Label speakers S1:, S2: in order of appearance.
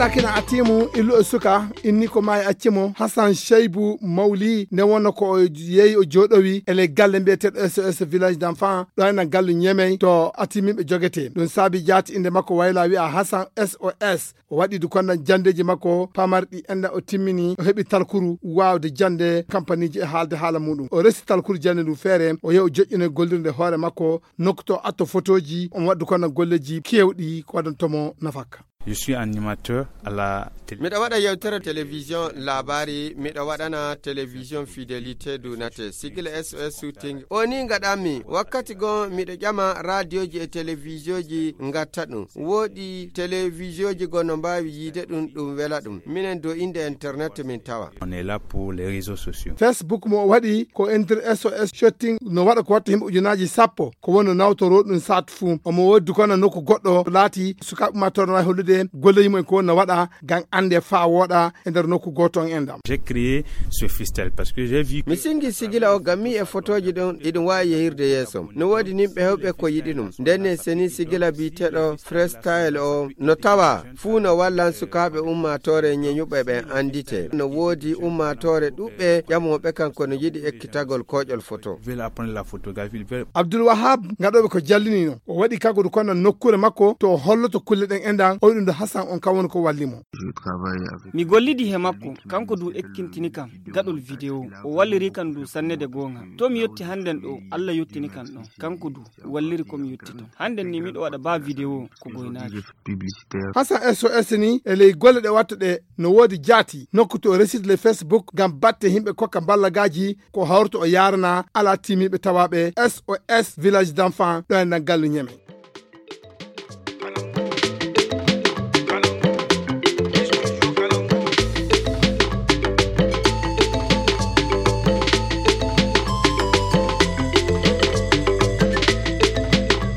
S1: sakina atimu ilu suka inni ko mai accimo Hassan Shaibu Mauli ne wona ko yeyi o jodowi ele galle mbiyete SOS village d'enfants do na gallu nyemey to atimi be jogete don sabi jati inde makko wayla wi a Hassan SOS o wadi du konna jandeji makko pamardi enda o timmini o hebi talkuru wawde jande compagnie ji haalde haala mudum o resi talkuru jande du fere o yew jojjine gollirde hoore makko nokto atto photoji on waddu konna golleji kewdi ko don tomo nafaka.
S2: Je suis animateur à la télé.
S3: Miɗa waɗa yewtere télévision labari, miɗa waɗana télévision fidélité du nate sigil SOS shooting. Oni ngaɗami wakkati gon miɗa ƴama radio ji e télévision ji ngatta ɗum. Woɗi télévision ji gon no mbawi yide ɗum wela ɗum. Minen do inde internet min tawa.
S2: On est là pour les réseaux sociaux.
S1: Facebook mo waɗi ko enter SOS shooting no waɗa ko watta himɓe ujunaji sappo ko woni nawtoro ɗum sat fu omo woddi kono nokku goɗɗo laati sukaɓe ma torna hollude golle yimo ko no wada gang ande fa woda e der nokku goton endam.
S2: J'ai créé ce freestyle parce que j'ai vu
S3: mi singi sigila o gammi e photoji don idum wawi yehirde yeso no wodi nimbe hewbe ko yidi dum denne seni sigila bitedo freestyle o no tawa fu no wallan sukabe ummatore nyenyube be andite no wodi ummatore dubbe yamobe kanko no yidi ekkitagol kojol photo
S2: veut apprendre la photographie.
S1: Abdul Wahab ngadobe ko jallini no o wadi kago ko non nokkure makko to holloto kulle den endan o dum Hassan on kawon ko wallimo.
S4: Mi gollidi he makko kanko du ekkintini kam gadol video o walliri kan du sannede gonga to mi yotti handen do Allah yottini kan do kanko du walliri ko mi yotti to handen ni mi do wada ba video ko goynaji
S1: Hassan SOS ni ele golle de wattade no wodi jati nokkuto resid le Facebook gam batte himbe kokka ballagaji ko hawrto o yarna ala timibe tawabe SOS village d'enfants do na gallu nyeme.